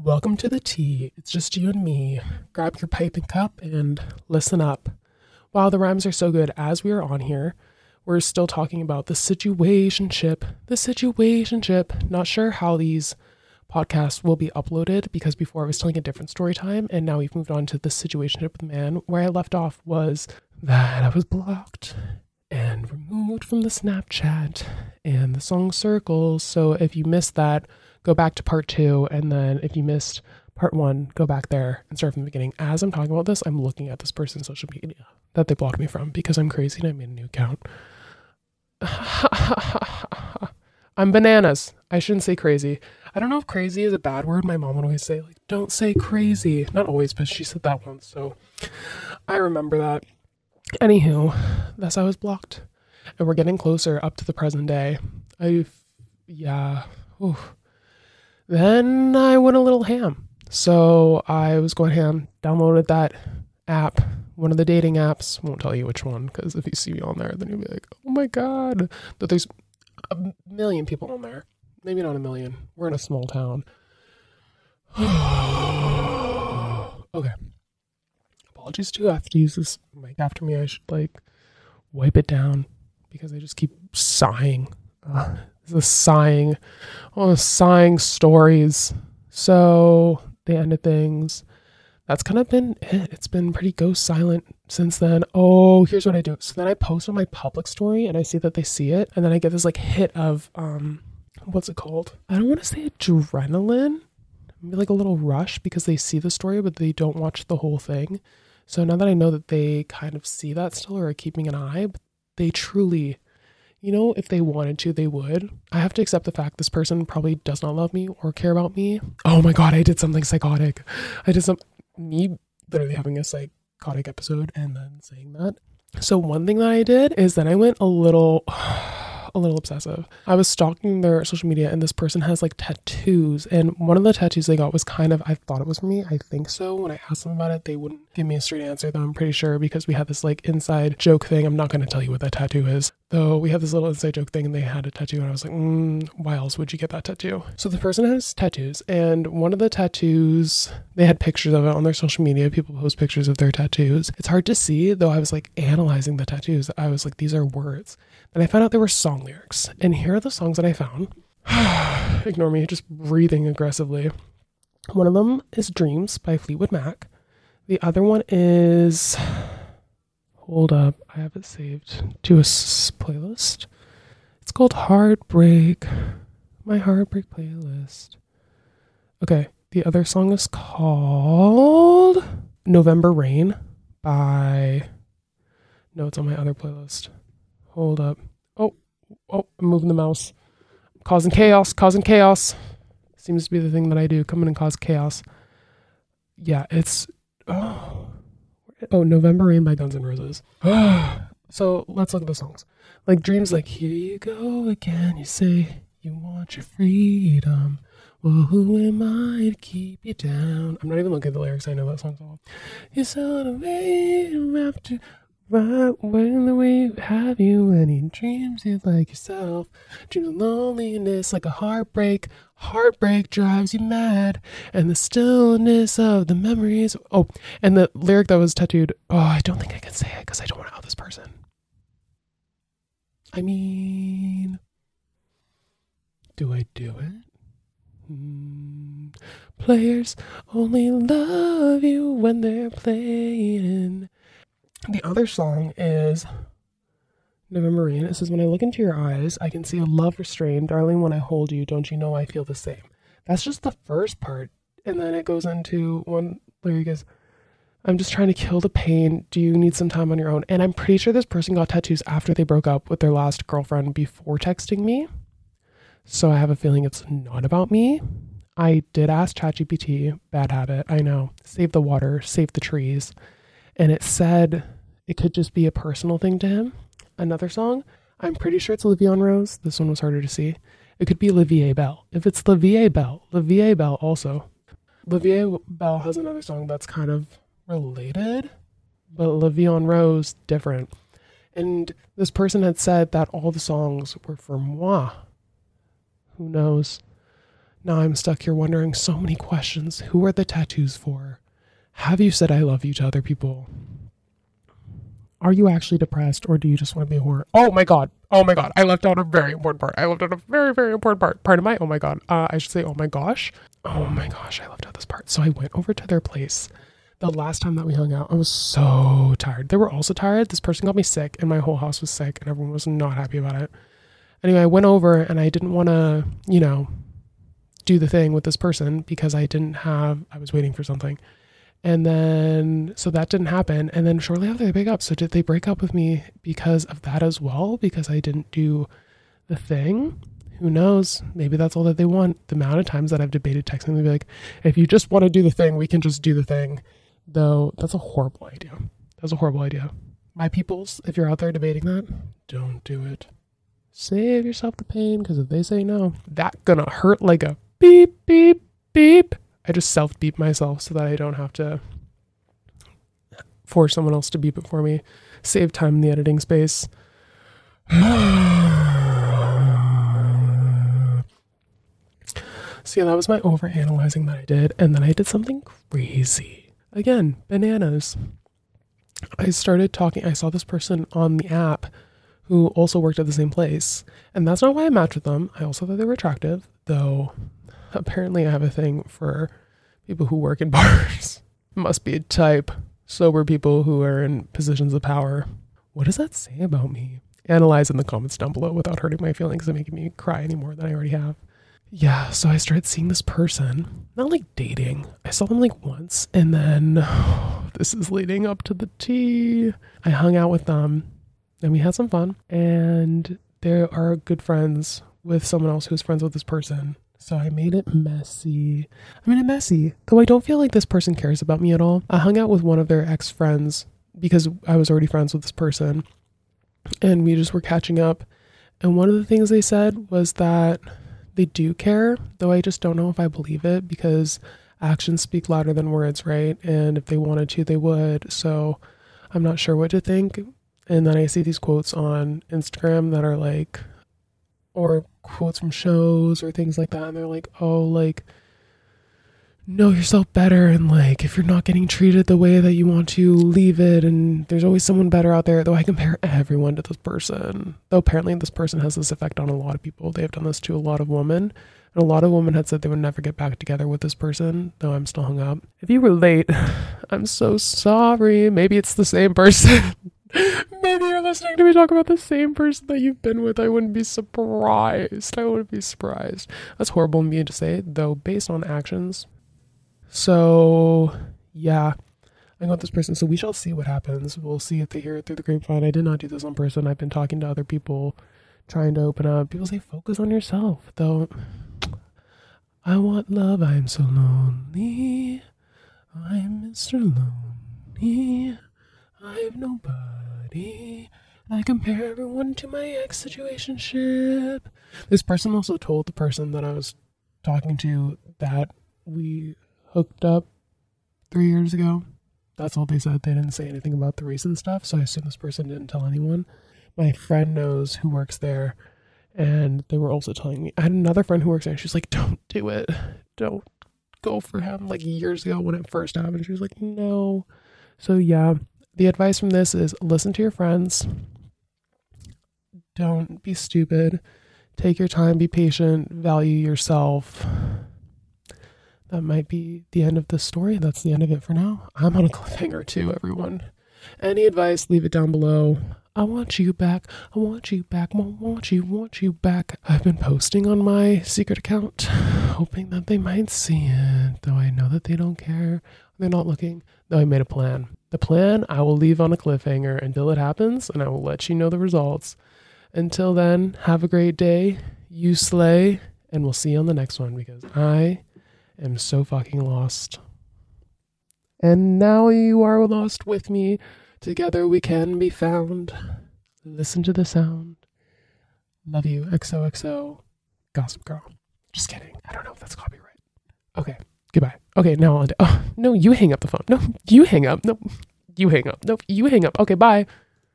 Welcome to the tea. It's just you and me. Grab your pipe and cup and listen up. Wow, the rhymes are so good. As we are on here, we're still talking about the situationship. The situationship. Not sure how these podcasts will be uploaded because before I was telling a different story time and now we've moved on to the situationship with man. Where I left off was that I was blocked and removed from the Snapchat and the song Circles. So if you missed that, go back to part 2, and then if you missed part 1, go back there and start from the beginning. As I'm talking about this, I'm looking at this person's social media that they blocked me from because I'm crazy and I made a new account. I'm bananas. I shouldn't say crazy. I don't know if crazy is a bad word. My mom would always say, like, don't say crazy. Not always, but she said that once, so I remember that. Anywho, that's how I was blocked. And we're getting closer up to the present day. Then I went a little ham. So I was going ham, downloaded that app, one of the dating apps. Won't tell you which one, because if you see me on there, then you'll be like, oh my God. But there's a million people on there. Maybe not a million. We're in a small town. Okay. Apologies too. I have to use this mic after me. I should wipe it down because I just keep sighing. The sighing stories. So the end of things. That's kind of been it. It's been pretty ghost silent since then. Oh, here's what I do. So then I post on my public story and I see that they see it. And then I get this hit of, what's it called? I don't want to say adrenaline. Maybe a little rush because they see the story, but they don't watch the whole thing. So now that I know that they kind of see that still or are keeping an eye, but they truly, if they wanted to, they would. I have to accept the fact this person probably does not love me or care about me. Oh my God, I did something psychotic. Me literally having a psychotic episode and then saying that. So one thing that I did is that I went a little obsessive. I was stalking their social media and this person has tattoos, and one of the tattoos they got was I thought it was for me. I think so. When I asked them about it, they wouldn't give me a straight answer, though I'm pretty sure because we had this inside joke thing. I'm not going to tell you what that tattoo is, though we had this little inside joke thing and they had a tattoo and I was like, why else would you get that tattoo? So the person has tattoos, and one of the tattoos, they had pictures of it on their social media. People post pictures of their tattoos. It's hard to see, though. I was analyzing the tattoos. I was these are words. And I found out there were song lyrics. And here are the songs that I found. Ignore me, just breathing aggressively. One of them is Dreams by Fleetwood Mac. The other one is... Hold up, I have it saved to a playlist. It's called Heartbreak. My Heartbreak playlist. Okay, the other song is called November Rain by... No, it's on my other playlist. Hold up. Oh, I'm moving the mouse. Causing chaos. Seems to be the thing that I do. Come in and cause chaos. Yeah, it's... Oh, November Rain by Guns N' Roses. So, let's look at the songs. Dreams, here you go again. You say you want your freedom. Well, who am I to keep you down? I'm not even looking at the lyrics. I know that song so well. You saw the way you have to... Right when we have you, any dreams you like yourself, dreams of loneliness like a heartbreak drives you mad, and the stillness of the memories. Oh, and the lyric that was tattooed, I don't think I can say it because I don't want to out this person. I mean, do I do it? Players only love you when they're playing. The other song is November Rain. It says, when I look into your eyes, I can see a love restrained. Darling, when I hold you, don't you know I feel the same? That's just the first part. And then it goes into one lyric is, I'm just trying to kill the pain. Do you need some time on your own? And I'm pretty sure this person got tattoos after they broke up with their last girlfriend before texting me. So I have a feeling it's not about me. I did ask ChatGPT, bad habit, I know, save the water, save the trees. And it said it could just be a personal thing to him. Another song, I'm pretty sure it's Olivia Rose. This one was harder to see. It could be Olivier Bell. If it's Olivier Bell also. Olivier Bell has another song that's kind of related, but Olivia Rose, different. And this person had said that all the songs were for moi. Who knows? Now I'm stuck here wondering so many questions. Who are the tattoos for? Have you said I love you to other people? Are you actually depressed, or do you just want to be a whore? Oh my god. I left out a very important part. I left out a very, very important part. Pardon my, oh my god. I should say, oh my gosh. Oh my gosh, I left out this part. So I went over to their place. The last time that we hung out, I was so tired. They were also tired. This person got me sick, and my whole house was sick, and everyone was not happy about it. Anyway, I went over, and I didn't want to, do the thing with this person because I was waiting for something. And then, so that didn't happen. And then shortly after they break up. So did they break up with me because of that as well? Because I didn't do the thing? Who knows? Maybe that's all that they want. The amount of times that I've debated texting, they'd be like, if you just want to do the thing, we can just do the thing. Though that's a horrible idea. That's a horrible idea. My peoples, if you're out there debating that, don't do it. Save yourself the pain, because if they say no, that's gonna hurt like a beep, beep, beep. I just self-beep myself so that I don't have to force someone else to beep it for me. Save time in the editing space. So yeah, that was my overanalyzing that I did. And then I did something crazy. Again, bananas. I saw this person on the app who also worked at the same place. And that's not why I matched with them. I also thought they were attractive, though apparently I have a thing for people who work in bars. Must be a type. Sober people who are in positions of power. What does that say about me? Analyze in the comments down below without hurting my feelings and making me cry any more than I already have. Yeah, so I started seeing this person. Not like dating. I saw them like once, and then this is leading up to the tea. I hung out with them and we had some fun, and they are good friends with someone else who's friends with this person. So I made it messy. Though I don't feel like this person cares about me at all. I hung out with one of their ex-friends because I was already friends with this person, and we just were catching up. And one of the things they said was that they do care, though I just don't know if I believe it, because actions speak louder than words, right? And if they wanted to, they would. So I'm not sure what to think. And then I see these quotes on Instagram that are like, or quotes from shows or things like that, and they're like, oh, like, know yourself better, and like, if you're not getting treated the way that you want to, leave it, and there's always someone better out there. Though I compare everyone to this person, though apparently this person has this effect on a lot of people. They have done this to a lot of women, and a lot of women had said they would never get back together with this person, though I'm still hung up. If you relate, I'm so sorry. Maybe it's the same person. Maybe you're listening to me talk about the same person that you've been with. I wouldn't be surprised. That's horrible of me to say, though, based on actions. So, yeah, I got this person. So we shall see what happens. We'll see if they hear it through the grapevine. I did not do this on person. I've been talking to other people, trying to open up. People say, focus on yourself, though. I want love. I'm so lonely. I'm Mr. Lonely. I have nobody. I compare everyone to my ex-situationship. This person also told the person that I was talking to that we hooked up 3 years ago. That's all they said. They didn't say anything about the recent stuff, so I assume this person didn't tell anyone. My friend knows who works there, and they were also telling me. I had another friend who works there, and she's like, don't do it. Don't go for him, like years ago when it first happened. She was like, no. So yeah. The advice from this is listen to your friends. Don't be stupid. Take your time, be patient, value yourself. That might be the end of this story. That's the end of it for now. I'm on a cliffhanger too, everyone. Any advice, leave it down below. I want you back. I want you back. Want you back. I've been posting on my secret account, hoping that they might see it, though I know that they don't care. They're not looking. Though I made a plan. The plan I will leave on a cliffhanger until it happens, and I will let you know the results. Until then, have a great day. You slay, and we'll see you on the next one, because I am so fucking lost. And now you are lost with me. Together we can be found. Listen to the sound. Love you. XOXO. Gossip Girl. Just kidding. I don't know if that's copyright. Okay. Goodbye. Okay, now on to... Oh, no, you hang up the phone. No, you hang up. No, you hang up. No, you hang up. Okay, bye.